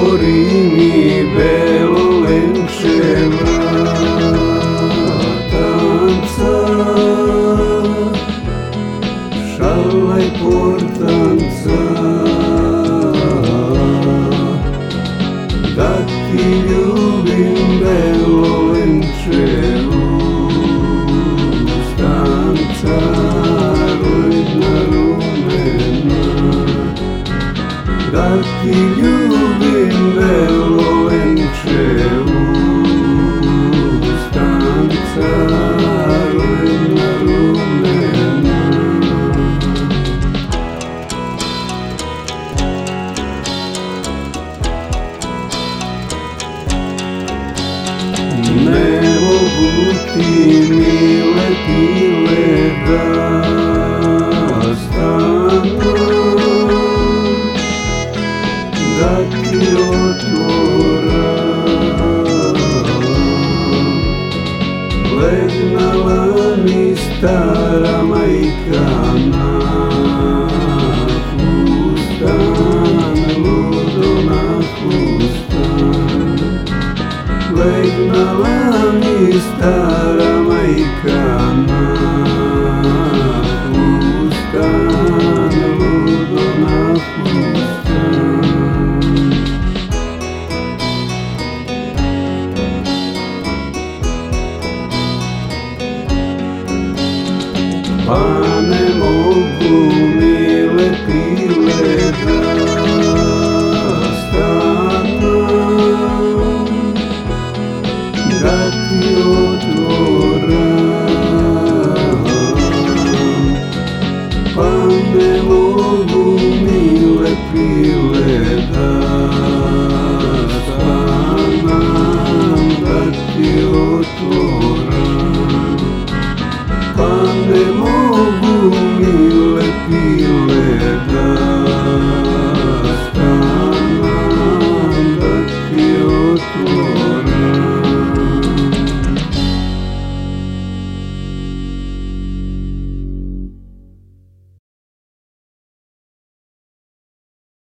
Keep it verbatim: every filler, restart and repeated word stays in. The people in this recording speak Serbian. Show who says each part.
Speaker 1: otvori mi belo lenče vratanca, šalaj portanca, da ti ljubim belo lenče ustanca, rujna rumena. Da ti ljubim belo lenče ustanca, rujna rumena. Ne mogu ti mile pile da stanu, da ti otvoram, legnala mi stara majka na fustan, ludo na fustan. Legnala mi stara majka na fustan, ludo na fustan. Pa ne mogu mile pile da stanem, da ti otvoram. Pa ne mogu mile pile da stanem, da ti otvoram. Pa ne mogu mile pile da stanem, da ti otvoram.